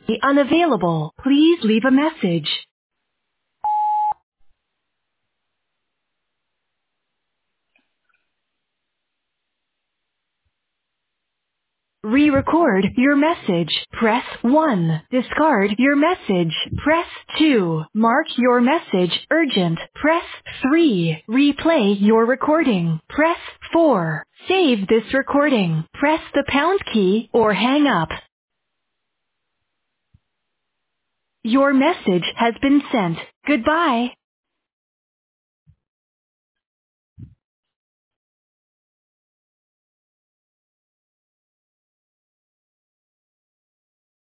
unavailable. Please leave a message. Re-record your message. Press 1. Discard your message. Press 2. Mark your message urgent. Press 3. Replay your recording. Press 4. Save this recording. Press the pound key or hang up. Your message has been sent. Goodbye.